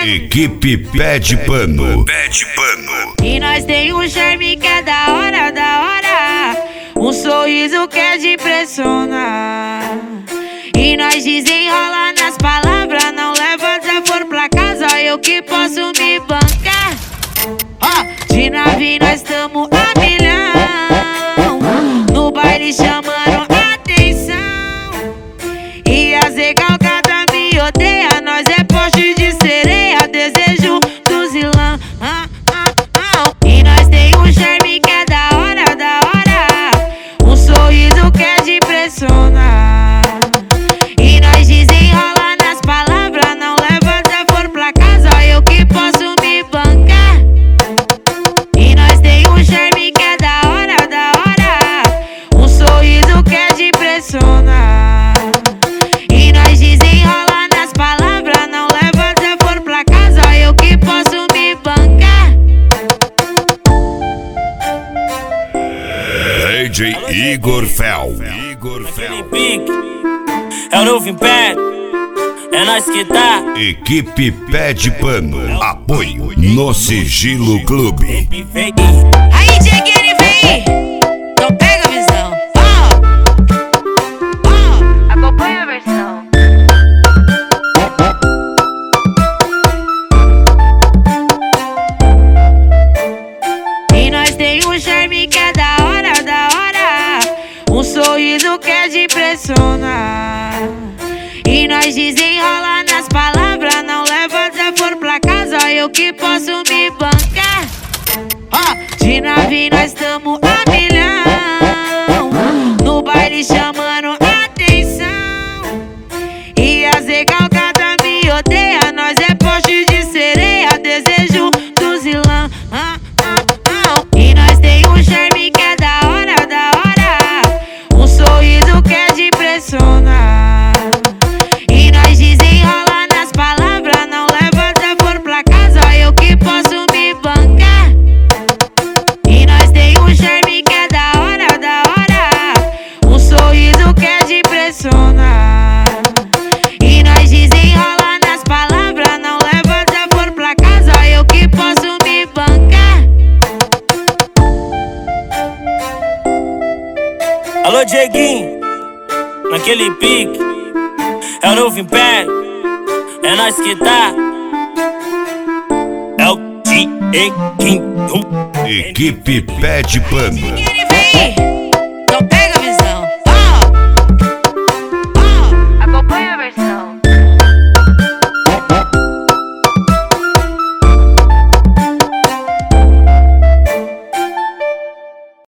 Equipe Pé de Pano. Pé de Pano. E nós tem um charme que é da hora, da hora. Um sorriso que é de impressionar. E nós desenrola nas palavras. Não leva desaforo pra casa, eu que posso me bancar. De nave nós tamo a milhão. No baile chamando atenção. E as recalcadas me odeia. Nós é poste de sereia, desejo do zilão. E nós tem um charme que é da hora, da hora. Um sorriso que é de impressionar. E nós desenrola nas palavras. Não leva desaforo pra casa, eu que posso me bancar. E nós tem um charme que é da hora, da hora. Um sorriso que é de impressionar. E nós desenrola nas palavras. Não leva desaforo pra casa, eu que posso me bancar. DJ Igor Fel. É o novo Império, é nós que tá. Equipe Pé de Pano. Apoio no Sigilo Clube. Aí, Dieguinho, vem! Então pega a visão. Acompanha a versão. E nós tem um charme que é da hora, da hora. Um sorriso que é de impressionar. E nós desenrola nas palavras. Não leva desaforo pra casa, eu que posso me bancar. De nave nós tamo a milhão. No baile chamando atenção. E as recalcadas me odeia. Nós é poste de sereia, desejo do zilão. E nós tem um charme que é da hora, da hora. Um sorriso que é de impressionar. E nós desenrola nas palavras. Não leva desaforo pra casa, eu que posso me bancar. E nós tem um charme que é da hora, da hora. Um sorriso que é de impressionar. E nós desenrola nas palavras. Não leva desaforo pra casa, eu que posso me bancar. Alô, Dieguinho, naquele pique. É o novo Império, é nós que tá. É o Dieguinho. Equipe Pé de Pano. Dieguinho, vem!